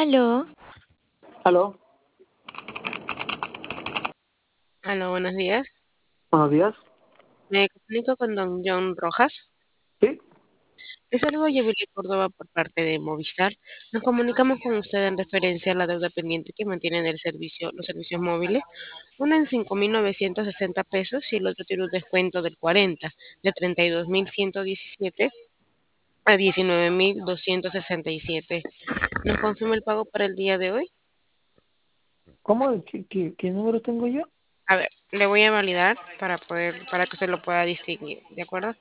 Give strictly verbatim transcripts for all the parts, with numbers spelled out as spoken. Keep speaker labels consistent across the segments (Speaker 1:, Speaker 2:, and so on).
Speaker 1: Aló,
Speaker 2: Aló,
Speaker 3: Aló, buenos días.
Speaker 2: buenos días.
Speaker 3: Me comunico con don John Rojas.
Speaker 2: Sí,
Speaker 3: Es algo Yevili Córdoba por parte de Movistar. Nos comunicamos con usted en referencia a la deuda pendiente que mantienen el servicio, los servicios móviles. Una en cinco mil novecientos sesenta pesos y el otro tiene un descuento del cuarenta, de treinta y dos mil ciento diecisiete a diecinueve mil doscientos sesenta y siete. ¿Nos confirma el pago para el día de hoy?
Speaker 2: ¿cómo? ¿Qué, qué, qué número tengo yo?
Speaker 3: A ver, le voy a validar para poder, para que usted lo pueda distinguir, ¿de acuerdo?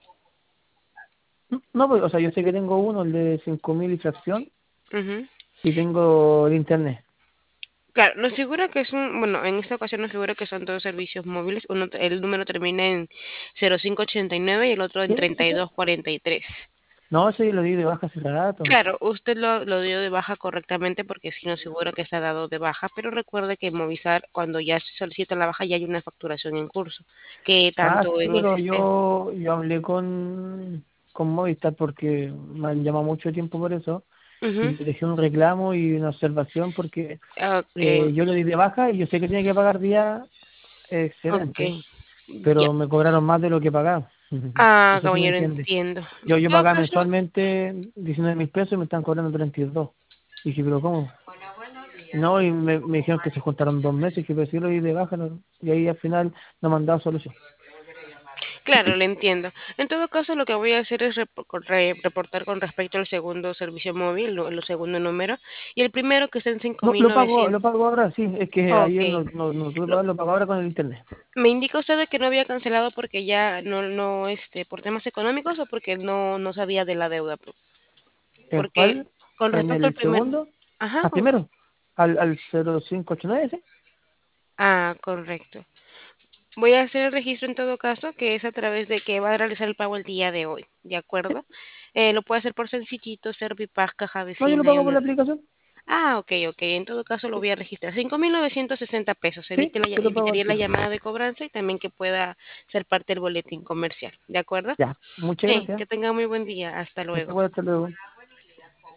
Speaker 2: No, no, pues, o sea, yo sé que tengo uno, el de cinco mil y fracción,
Speaker 3: Ujú.
Speaker 2: y tengo el internet.
Speaker 3: Claro, nos figura que es un, bueno, en esta ocasión nos figura que son dos servicios móviles. Uno, el número termina en cero cinco ochenta y nueve y el otro en
Speaker 2: ¿Sí?
Speaker 3: treinta y
Speaker 2: ¿Ese?
Speaker 3: dos cuarenta y tres.
Speaker 2: No, ese lo di de baja hace rato.
Speaker 3: Claro, usted lo, lo dio de baja correctamente porque sí nos figura que está dado de baja, pero recuerde que en Movistar, cuando ya se solicita la baja, ya hay una facturación en curso, que
Speaker 2: Ah,
Speaker 3: tanto
Speaker 2: sí,
Speaker 3: en el
Speaker 2: pero
Speaker 3: sistema.
Speaker 2: yo, yo hablé con, con Movistar porque me han llamado mucho tiempo por eso, y
Speaker 3: Ujú.
Speaker 2: le dejé un reclamo y una observación porque
Speaker 3: Ok,
Speaker 2: eh, yo lo di de baja y yo sé que tenía que pagar día
Speaker 3: ok,
Speaker 2: excedente,
Speaker 3: ya.
Speaker 2: pero me cobraron más de lo que pagaba.
Speaker 3: Ah,
Speaker 2: Eso sí me
Speaker 3: caballero,
Speaker 2: entiende.
Speaker 3: entiendo.
Speaker 2: Yo,
Speaker 3: En
Speaker 2: yo
Speaker 3: todo
Speaker 2: pagaba
Speaker 3: caso,
Speaker 2: mensualmente diecinueve mil pesos y me están cobrando treinta y dos. Y dije, pero ¿cómo? No, y me, me dijeron que se juntaron dos meses, que prefiero ir de baja, ¿no? Y ahí al final no me han dado solución.
Speaker 3: claro, le entiendo. En todo caso, lo que voy a hacer es rep- con- re- reportar con respecto al segundo servicio móvil, lo- el segundo número, y el primero que está en cinco
Speaker 2: No,
Speaker 3: mil
Speaker 2: lo pago,
Speaker 3: novecientos.
Speaker 2: lo pago ahora, sí, es que
Speaker 3: Ok.
Speaker 2: ayer no, no, no tuve que
Speaker 3: Lo-
Speaker 2: pagar, lo pago ahora con el internet.
Speaker 3: me indica usted de que no había cancelado porque ya no, no, este, por temas económicos o porque no, no sabía de la deuda. Por-
Speaker 2: ¿En
Speaker 3: Porque
Speaker 2: cuál?
Speaker 3: con
Speaker 2: ¿En
Speaker 3: respecto al
Speaker 2: el
Speaker 3: primer,
Speaker 2: segundo?
Speaker 3: ajá,
Speaker 2: ¿Al
Speaker 3: con-
Speaker 2: primero? ¿Al, al cero cinco ocho nueve ese?
Speaker 3: ah, correcto. Voy a hacer el registro en todo caso, que es a través de que va a realizar el pago el día de hoy, ¿de acuerdo? Eh, lo puede hacer por Sencillito, Servipack, Caja
Speaker 2: No, yo lo
Speaker 3: Vecina y
Speaker 2: pago por
Speaker 3: una.
Speaker 2: la aplicación.
Speaker 3: Ah, ok, ok. En todo caso lo voy a registrar. Cinco mil novecientos sesenta pesos.
Speaker 2: Sí,
Speaker 3: Evite la, lla-
Speaker 2: yo lo pago al
Speaker 3: evitaría la
Speaker 2: tiro.
Speaker 3: llamada de cobranza y también que pueda ser parte del boletín comercial. ¿De acuerdo?
Speaker 2: Ya, muchas
Speaker 3: Bien,
Speaker 2: gracias.
Speaker 3: que tenga muy buen día. Hasta luego.
Speaker 2: Igual, hasta luego.